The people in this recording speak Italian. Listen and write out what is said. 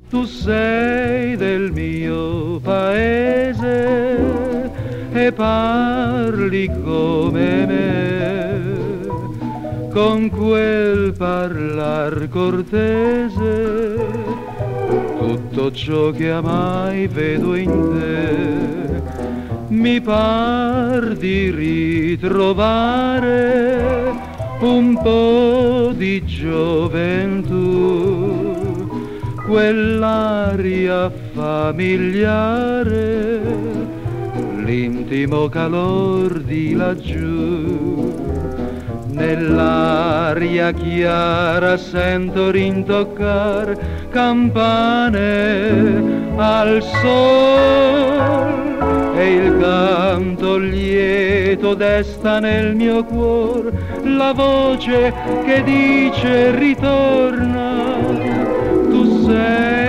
Tu sei del mio paese e parli come me, con quel parlar cortese, tutto ciò che mai vedo in te mi par di ritrovare un po' di gioventù, quell'aria familiare, l'intimo calor di laggiù. Nell'aria chiara sento rintoccar campane al sol e il canto lieto desta nel mio cuor la voce che dice ritorna. Tu sei